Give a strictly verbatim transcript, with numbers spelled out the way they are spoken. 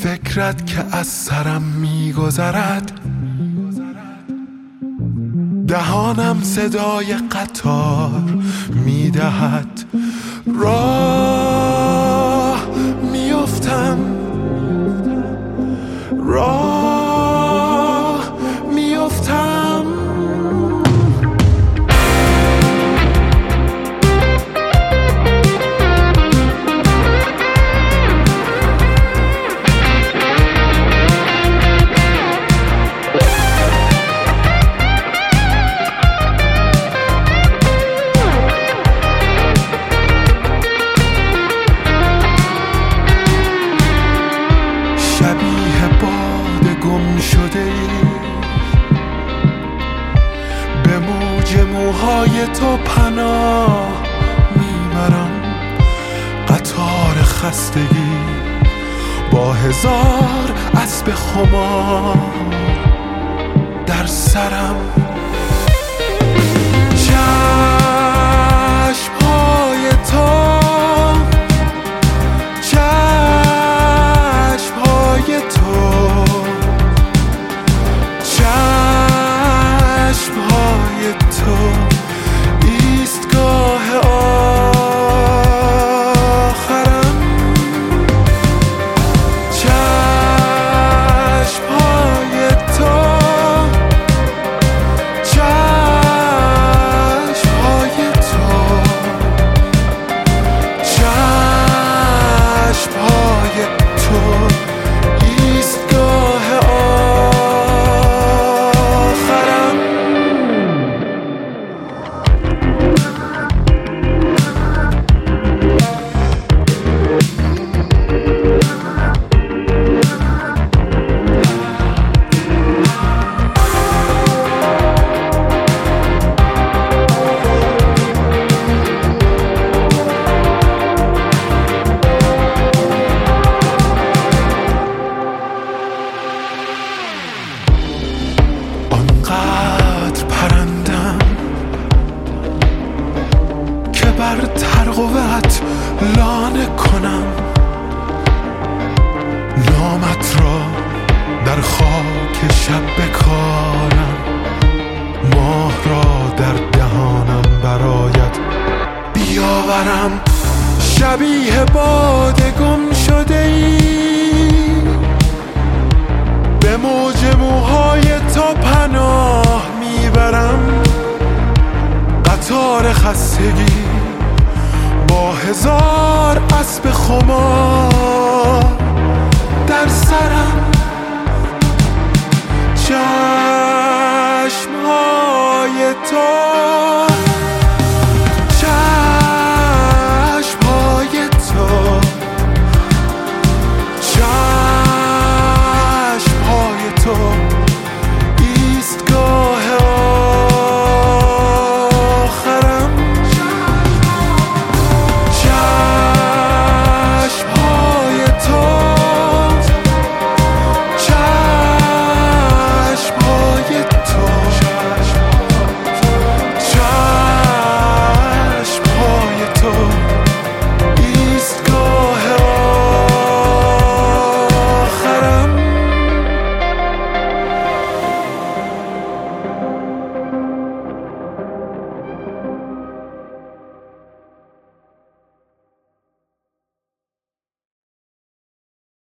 فکرت که از سرم میگذرد، دهانم صدای قطار میدهد. راه میافتم، راه میافتم. شبیه باد گم شده ای، به موج موهای تو پناه میبرم. قطار خستگی با هزار اسب خمار در سرم. چشم‌های تو، چشم‌های تو، چشم‌های تو، ایستگاه آخرم. چشم‌های تو، چشم‌های تو، چشم‌های تو، ایستگاه آخرم. آنقدر پرندم که بر ترقوت لانه کنم، نامت را در خاک شب بکارم، ماه را در دهانم برایت بیاورم. شبیه باد گم شده ای، به موج موهای تو پناه میبرم. قطار خستگی با هزار اسب خمار در سرم. چشم‌های تو،